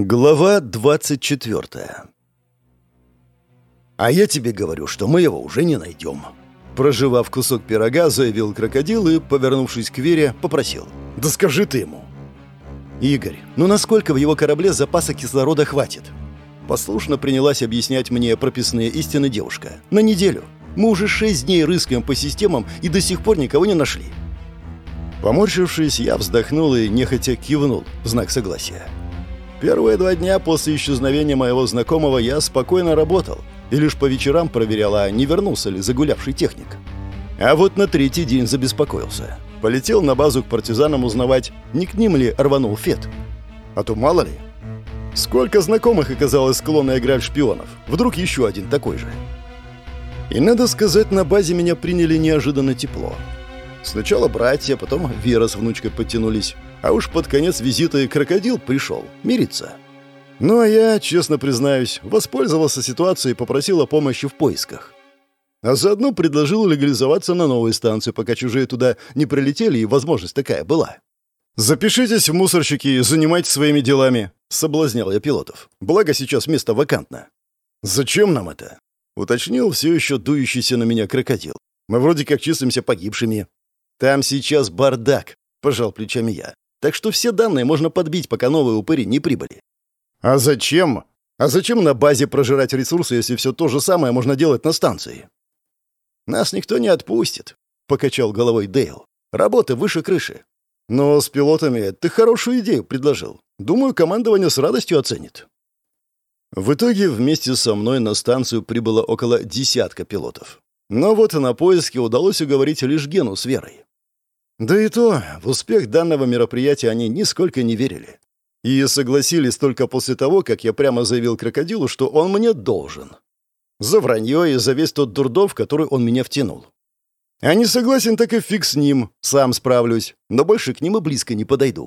Глава 24. «А я тебе говорю, что мы его уже не найдем». Прожевав кусок пирога, заявил крокодил и, повернувшись к Вере, попросил: «Да скажи ты ему». «Игорь, ну насколько в его корабле запаса кислорода хватит?» Послушно принялась объяснять мне прописные истины девушка. «На неделю. Мы уже 6 дней рыскаем по системам и до сих пор никого не нашли». Поморщившись, я вздохнул и нехотя кивнул в знак согласия. Первые 2 дня после исчезновения моего знакомого я спокойно работал и лишь по вечерам проверял, а не вернулся ли загулявший техник. А вот на 3-й день забеспокоился. Полетел на базу к партизанам узнавать, не к ним ли рванул Фет. А то мало ли. Сколько знакомых оказалось склонно играть в шпионов. Вдруг еще один такой же. И, надо сказать, на базе меня приняли неожиданно тепло. Сначала братья, потом Вера с внучкой подтянулись. А уж под конец визита и крокодил пришел мириться. Ну а я, честно признаюсь, воспользовался ситуацией и попросил о помощи в поисках. А заодно предложил легализоваться на новой станции, пока чужие туда не прилетели, и возможность такая была. «Запишитесь в мусорщики и занимайтесь своими делами», — соблазнял я пилотов. «Благо сейчас место вакантно». «Зачем нам это?» — уточнил все еще дующийся на меня крокодил. «Мы вроде как числимся погибшими». «Там сейчас бардак», — пожал плечами я. «Так что все данные можно подбить, пока новые упыри не прибыли». «А зачем? А зачем на базе прожирать ресурсы, если все то же самое можно делать на станции?» «Нас никто не отпустит», — покачал головой Дейл. «Работа выше крыши». «Но с пилотами ты хорошую идею предложил. Думаю, командование с радостью оценит». В итоге вместе со мной на станцию прибыло около 10 пилотов. Но вот на поиски удалось уговорить лишь Гену с Верой. Да и то, в успех данного мероприятия они нисколько не верили. И согласились только после того, как я прямо заявил крокодилу, что он мне должен. За вранье и за весь тот дурдом, в который он меня втянул. А не согласен, так и фиг с ним, сам справлюсь, но больше к ним и близко не подойду.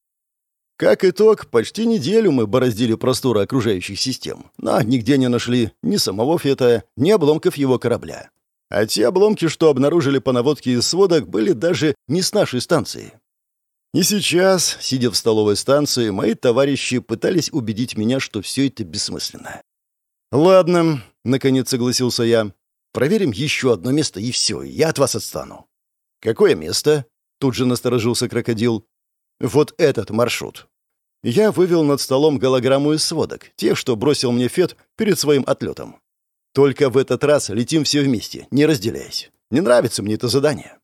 Как итог, почти неделю мы бороздили просторы окружающих систем, но нигде не нашли ни самого Фета, ни обломков его корабля. А те обломки, что обнаружили по наводке из сводок, были даже не с нашей станции. И сейчас, сидя в столовой станции, мои товарищи пытались убедить меня, что все это бессмысленно. «Ладно», — наконец согласился я. «Проверим еще одно место, и все, я от вас отстану». «Какое место?» — тут же насторожился крокодил. «Вот этот маршрут». Я вывел над столом голограмму из сводок, тех, что бросил мне Фет перед своим отлетом. «Только в этот раз летим все вместе, не разделяясь. Не нравится мне это задание».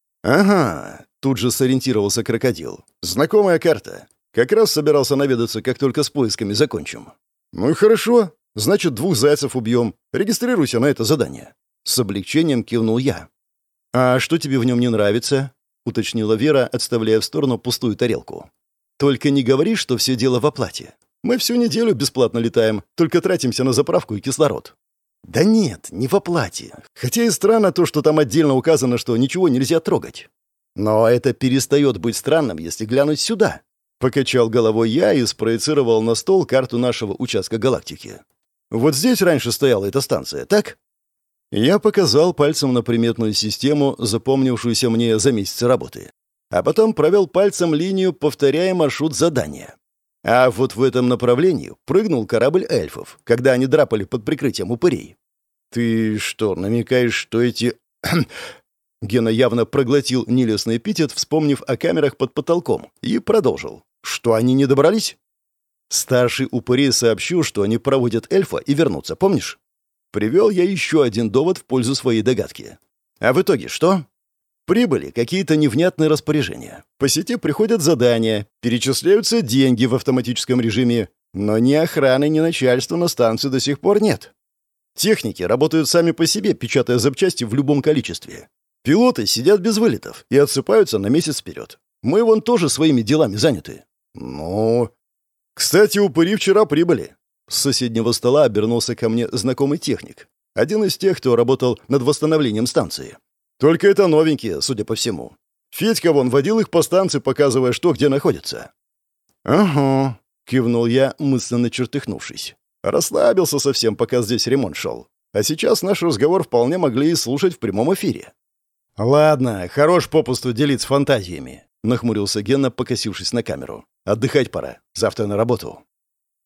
«Ага», — тут же сориентировался крокодил. «Знакомая карта. Как раз собирался наведаться, как только с поисками закончим». «Ну и хорошо. Значит, 2 зайцев убьем. Регистрируйся на это задание». С облегчением кивнул я. «А что тебе в нем не нравится?» — уточнила Вера, отставляя в сторону пустую тарелку. «Только не говори, что все дело в оплате. Мы всю неделю бесплатно летаем, только тратимся на заправку и кислород». «Да нет, не в оплате. Хотя и странно то, что там отдельно указано, что ничего нельзя трогать. Но это перестает быть странным, если глянуть сюда». Покачал головой я и спроецировал на стол карту нашего участка галактики. «Вот здесь раньше стояла эта станция, так?» Я показал пальцем на приметную систему, запомнившуюся мне за месяцы работы. А потом провел пальцем линию, повторяя маршрут задания. А вот в этом направлении прыгнул корабль эльфов, когда они драпали под прикрытием упырей. «Ты что, намекаешь, что эти...» Гена явно проглотил нелестный эпитет, вспомнив о камерах под потолком, и продолжил. «Что, они не добрались?» Старший упырей сообщил, что они проводят эльфа и вернутся, помнишь? Привел я еще один довод в пользу своей догадки. А в итоге что? Прибыли какие-то невнятные распоряжения. По сети приходят задания, перечисляются деньги в автоматическом режиме, но ни охраны, ни начальства на станции до сих пор нет. Техники работают сами по себе, печатая запчасти в любом количестве. Пилоты сидят без вылетов и отсыпаются на месяц вперед. Мы вон тоже своими делами заняты. Ну... Кстати, упыри вчера прибыли. С соседнего стола обернулся ко мне знакомый техник. Один из тех, кто работал над восстановлением станции. Только это новенькие, судя по всему. Федька вон водил их по станции, показывая, что где находится. «Ага», — кивнул я, мысленно чертыхнувшись. Расслабился совсем, пока здесь ремонт шел. А сейчас наш разговор вполне могли и слушать в прямом эфире. «Ладно, хорош попусту делиться фантазиями», — нахмурился Гена, покосившись на камеру. «Отдыхать пора. Завтра на работу».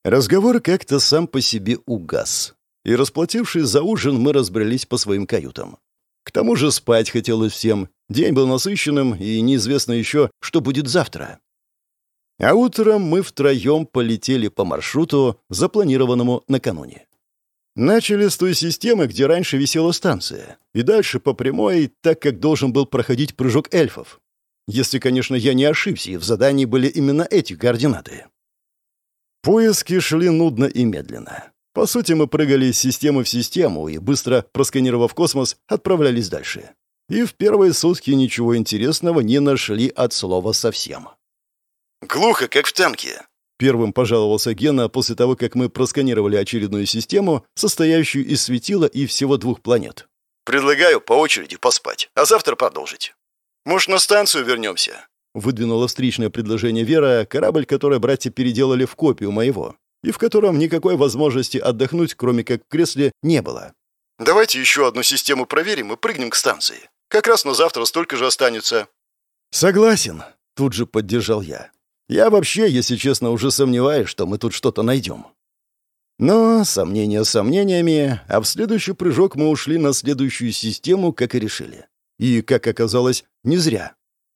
Разговор как-то сам по себе угас. И, расплатившись за ужин, мы разбрелись по своим каютам. К тому же спать хотелось всем. День был насыщенным, и неизвестно еще, что будет завтра. А утром мы втроем полетели по маршруту, запланированному накануне. Начали с той системы, где раньше висела станция, и дальше по прямой, так как должен был проходить прыжок эльфов. Если, конечно, я не ошибся, и в задании были именно эти координаты. Поиски шли нудно и медленно. По сути, мы прыгали из системы в систему и, быстро просканировав космос, отправлялись дальше. И в первые сутки ничего интересного не нашли от слова совсем. «Глухо, как в танке», — первым пожаловался Гена после того, как мы просканировали очередную систему, состоящую из светила и всего 2 планет. «Предлагаю по очереди поспать, а завтра продолжить. Может, на станцию вернемся?» Выдвинула встречное предложение Вера, корабль, который братья переделали в копию моего, и в котором никакой возможности отдохнуть, кроме как в кресле, не было. «Давайте еще одну систему проверим и прыгнем к станции. Как раз на завтра столько же останется». «Согласен», — тут же поддержал я. «Я вообще, если честно, уже сомневаюсь, что мы тут что-то найдем». Но сомнения сомнениями, а в следующий прыжок мы ушли на следующую систему, как и решили. И, как оказалось, не зря.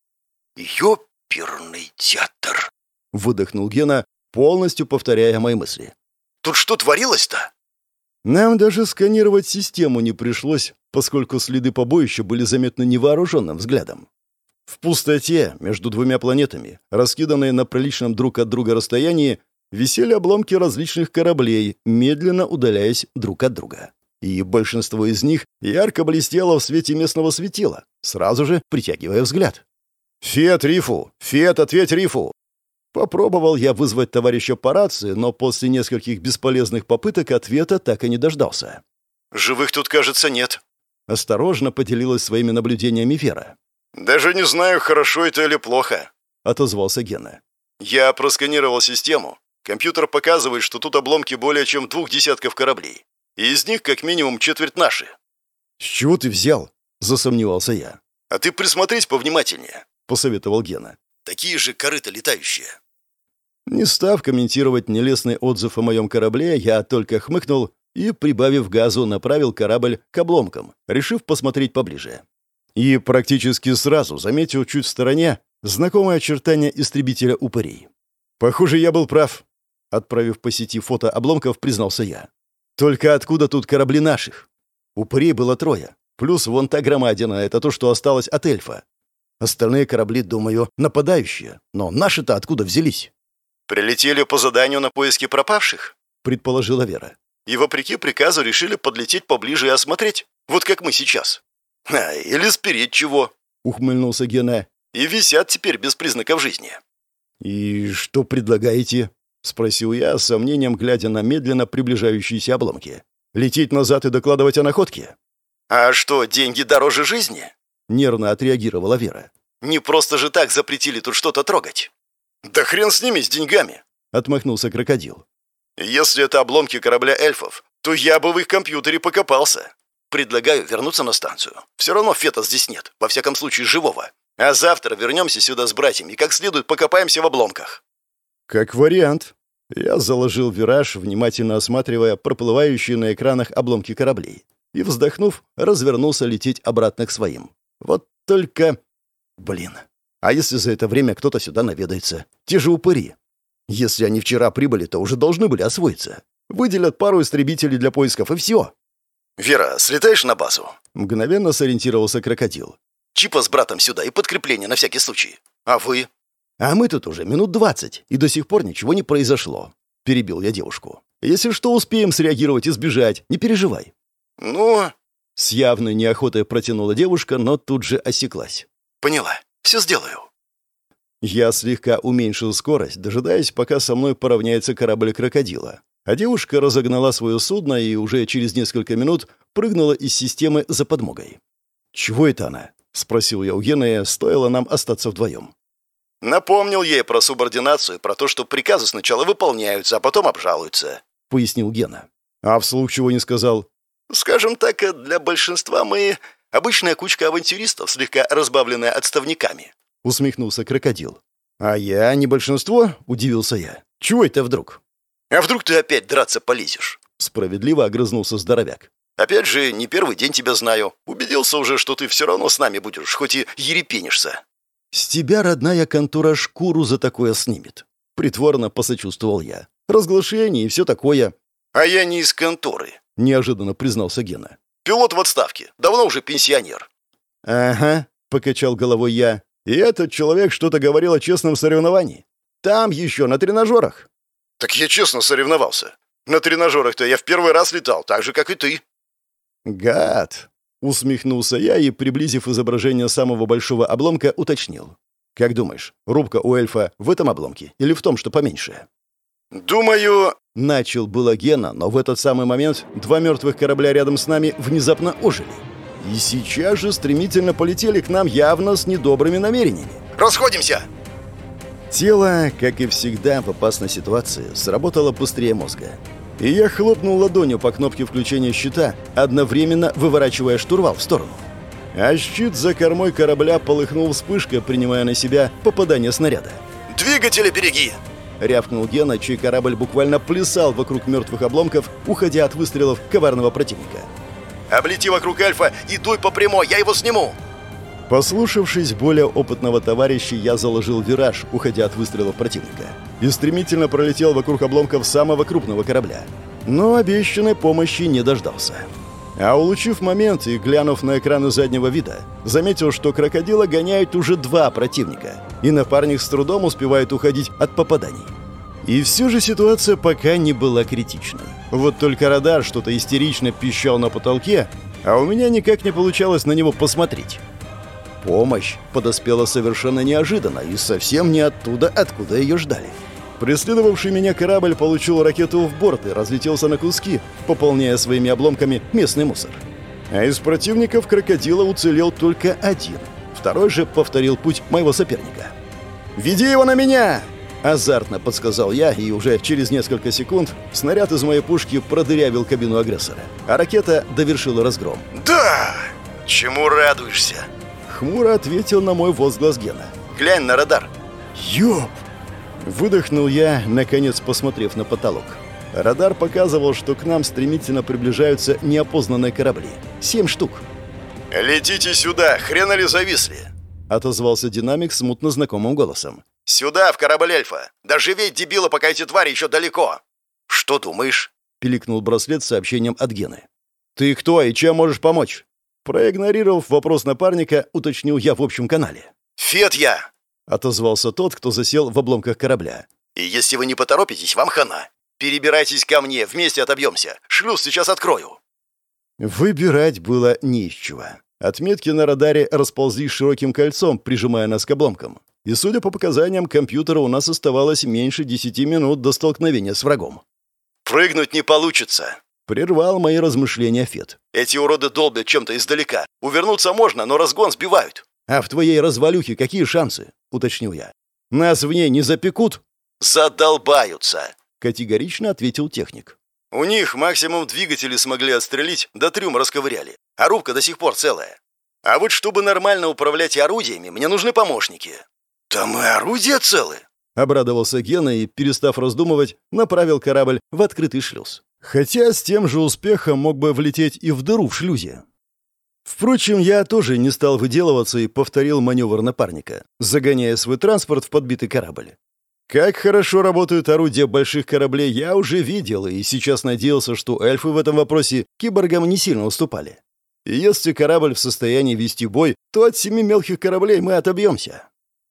«Ёперный театр!» — выдохнул Гена, полностью повторяя мои мысли. «Тут что творилось-то?» Нам даже сканировать систему не пришлось, поскольку следы побоища были заметны невооруженным взглядом. В пустоте между 2 планетами, раскиданные на приличном друг от друга расстоянии, висели обломки различных кораблей, медленно удаляясь друг от друга. И большинство из них ярко блестело в свете местного светила, сразу же притягивая взгляд. «Фет, Рифу! Фет, ответь Рифу!» Попробовал я вызвать товарища по рации, но после нескольких бесполезных попыток ответа так и не дождался. «Живых тут, кажется, нет», — осторожно поделилась своими наблюдениями Вера. «Даже не знаю, хорошо это или плохо», — отозвался Гена. «Я просканировал систему. Компьютер показывает, что тут обломки более чем 2 десятков кораблей. И из них как минимум 1/4 наши». «С чего ты взял?» — засомневался я. «А ты присмотрись повнимательнее», — посоветовал Гена. «Такие же корыта летающие». Не став комментировать нелестный отзыв о моем корабле, я только хмыкнул и, прибавив газу, направил корабль к обломкам, решив посмотреть поближе. И практически сразу заметил чуть в стороне знакомое очертание истребителя упырей. Похоже, я был прав. Отправив по сети фото обломков, признался я. Только откуда тут корабли наших? Упырей было 3, плюс вон та громадина, это то, что осталось от эльфа. Остальные корабли, думаю, нападающие, но наши-то откуда взялись? «Прилетели по заданию на поиски пропавших», — предположила Вера. «И вопреки приказу решили подлететь поближе и осмотреть, вот как мы сейчас». «Или спереть чего», — ухмыльнулся Гена. «И висят теперь без признаков жизни». «И что предлагаете?» — спросил я, с сомнением глядя на медленно приближающиеся обломки. «Лететь назад и докладывать о находке?» «А что, деньги дороже жизни?» — нервно отреагировала Вера. «Не просто же так запретили тут что-то трогать». «Да хрен с ними, с деньгами!» — отмахнулся крокодил. «Если это обломки корабля эльфов, то я бы в их компьютере покопался. Предлагаю вернуться на станцию. Все равно Фета здесь нет, во всяком случае живого. А завтра вернемся сюда с братьями и как следует покопаемся в обломках». «Как вариант». Я заложил вираж, внимательно осматривая проплывающие на экранах обломки кораблей. И, вздохнув, развернулся лететь обратно к своим. Вот только... Блин. А если за это время кто-то сюда наведается? Те же упыри. Если они вчера прибыли, то уже должны были освоиться. Выделят пару истребителей для поисков, и все. «Вера, слетаешь на базу?» Мгновенно сориентировался крокодил. «Чипа с братом сюда и подкрепление на всякий случай. А вы?» «А мы тут уже минут 20, и до сих пор ничего не произошло», — перебил я девушку. «Если что, успеем среагировать и сбежать, не переживай». «Ну...» — с явной неохотой протянула девушка, но тут же осеклась. «Поняла. Все сделаю». Я слегка уменьшил скорость, дожидаясь, пока со мной поравняется корабль крокодила. А девушка разогнала свое судно и уже через несколько минут прыгнула из системы за подмогой. «Чего это она?» — спросил я у Гены, стоило нам остаться вдвоем. «Напомнил ей про субординацию, про то, что приказы сначала выполняются, а потом обжалуются», — пояснил Гена. «А вслух чего не сказал?» «Скажем так, для большинства мы обычная кучка авантюристов, слегка разбавленная отставниками», — усмехнулся крокодил. «А я не большинство?» — удивился я. «Чего это вдруг?» «А вдруг ты опять драться полезешь?» Справедливо огрызнулся здоровяк. «Опять же, не первый день тебя знаю. Убедился уже, что ты все равно с нами будешь, хоть и ерепенишься». «С тебя родная контора шкуру за такое снимет», — притворно посочувствовал я. «Разглашение и все такое». «А я не из конторы», — неожиданно признался Гена. «Пилот в отставке. Давно уже пенсионер». «Ага», — покачал головой я. «И этот человек что-то говорил о честном соревновании. Там еще на тренажерах». «Так я честно соревновался. На тренажерах-то я в первый раз летал, так же, как и ты». «Гад!» — усмехнулся я и, приблизив изображение самого большого обломка, уточнил. «Как думаешь, рубка у эльфа в этом обломке или в том, что поменьше?» «Думаю...» — начал было Гена, но в этот самый момент два мертвых корабля рядом с нами внезапно ожили. И сейчас же стремительно полетели к нам явно с недобрыми намерениями. «Расходимся!» Тело, как и всегда в опасной ситуации, сработало быстрее мозга. И я хлопнул ладонью по кнопке включения щита, одновременно выворачивая штурвал в сторону. А щит за кормой корабля полыхнул вспышкой, принимая на себя попадание снаряда. «Двигатели береги!» — рявкнул Гена, чей корабль буквально плясал вокруг мертвых обломков, уходя от выстрелов коварного противника. «Облети вокруг эльфа и дуй по прямой, я его сниму!» Послушавшись более опытного товарища, я заложил вираж, уходя от выстрелов противника, и стремительно пролетел вокруг обломков самого крупного корабля. Но обещанной помощи не дождался. А улучив момент и глянув на экраны заднего вида, заметил, что крокодила гоняют уже два противника, и напарник с трудом успевает уходить от попаданий. И все же ситуация пока не была критичной. Вот только радар что-то истерично пищал на потолке, а у меня никак не получалось на него посмотреть. Помощь подоспела совершенно неожиданно и совсем не оттуда, откуда ее ждали. Преследовавший меня корабль получил ракету в борт и разлетелся на куски, пополняя своими обломками местный мусор. А из противников крокодила уцелел только один. Второй же повторил путь моего соперника. «Веди его на меня!» – азартно подсказал я, и уже через несколько секунд снаряд из моей пушки продырявил кабину агрессора, а ракета довершила разгром. «Да! Чему радуешься?» Хмуро ответил на мой возглас Гена. «Глянь на радар!» «Ёп!» Выдохнул я, наконец посмотрев на потолок. Радар показывал, что к нам стремительно приближаются неопознанные корабли. 7 штук. «Летите сюда, хрена ли зависли?» Отозвался динамик смутно знакомым голосом. «Сюда, в корабль эльфа! Доживеть, дебила, пока эти твари еще далеко!» «Что думаешь?» — пиликнул браслет с сообщением от Гены. «Ты кто и чем можешь помочь?» Проигнорировав вопрос напарника, уточнил я в общем канале. «Фет я!» — отозвался тот, кто засел в обломках корабля. «И если вы не поторопитесь, вам хана. Перебирайтесь ко мне, вместе отобьемся. Шлюз сейчас открою». Выбирать было не из чего. Отметки на радаре расползлись широким кольцом, прижимая нас к обломкам. И, судя по показаниям компьютера, у нас оставалось меньше 10 минут до столкновения с врагом. «Прыгнуть не получится», — прервал мои размышления Фет. «Эти уроды долбят чем-то издалека. Увернуться можно, но разгон сбивают». «А в твоей развалюхе какие шансы?» — уточнил я. «Нас в ней не запекут?» «Задолбаются», — категорично ответил техник. «У них максимум двигатели смогли отстрелить, да трюм расковыряли, а рубка до сих пор целая. А вот чтобы нормально управлять орудиями, мне нужны помощники». «Там и орудия целы?» — обрадовался Гена и, перестав раздумывать, направил корабль в открытый шлюз. Хотя с тем же успехом мог бы влететь и в дыру в шлюзе. Впрочем, я тоже не стал выделываться и повторил маневр напарника, загоняя свой транспорт в подбитый корабль. Как хорошо работают орудия больших кораблей, я уже видел, и сейчас надеялся, что эльфы в этом вопросе киборгам не сильно уступали. И если корабль в состоянии вести бой, то от 7 мелких кораблей мы отобьемся.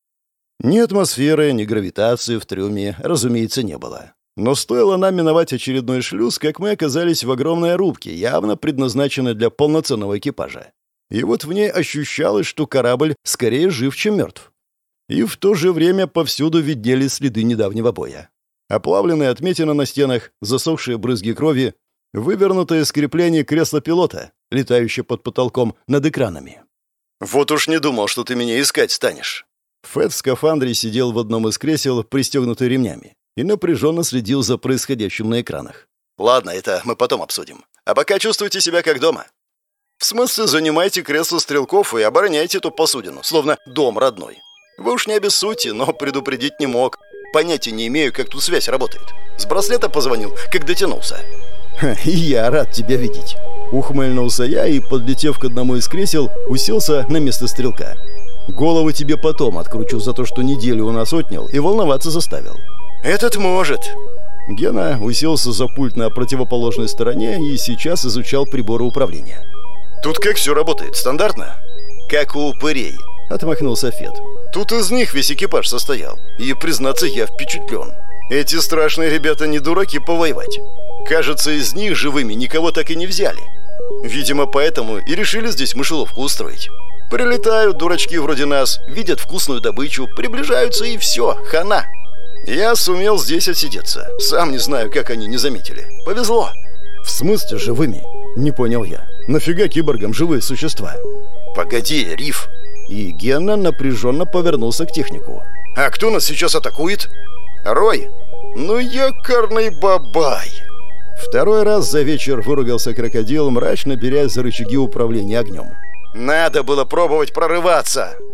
Ни атмосферы, ни гравитации в трюме, разумеется, не было. Но стоило нам миновать очередной шлюз, как мы оказались в огромной рубке, явно предназначенной для полноценного экипажа. И вот в ней ощущалось, что корабль скорее жив, чем мертв. И в то же время повсюду виднелись следы недавнего боя. Оплавленные отметины на стенах, засохшие брызги крови, вывернутое из креплений кресло пилота, летающее под потолком над экранами. «Вот уж не думал, что ты меня искать станешь». Фэт в скафандре сидел в одном из кресел, пристегнутый ремнями, и напряженно следил за происходящим на экранах. «Ладно, это мы потом обсудим. А пока чувствуйте себя как дома. В смысле, занимайте кресло стрелков и обороняйте эту посудину, словно дом родной. Вы уж не обессудьте, но предупредить не мог. понятия не имею, как тут связь работает. С браслета позвонил, как дотянулся». «И я рад тебя видеть». Ухмыльнулся я и, подлетев к одному из кресел, уселся на место стрелка. «Голову тебе потом откручу за то, что неделю у нас отнял и волноваться заставил». «Этот может». Гена уселся за пульт на противоположной стороне и сейчас изучал приборы управления. «Тут как все работает? Стандартно?» «Как у упырей», — отмахнулся Фет. «Тут из них весь экипаж состоял. И, признаться, я впечатлен. Эти страшные ребята не дураки повоевать. Кажется, из них живыми никого так и не взяли. Видимо, поэтому и решили здесь мышеловку устроить. Прилетают дурачки вроде нас, видят вкусную добычу, приближаются и все, хана. Я сумел здесь отсидеться. Сам не знаю, как они не заметили. Повезло». «В смысле живыми?» — не понял я. «Нафига киборгам живые существа?» «Погоди, Риф». И Гена напряженно повернулся к технику. «А кто нас сейчас атакует?» «Рой». «Ну, якорный бабай». Второй раз за вечер выругался крокодил, мрачно берясь за рычаги управления огнем. «Надо было пробовать прорываться!»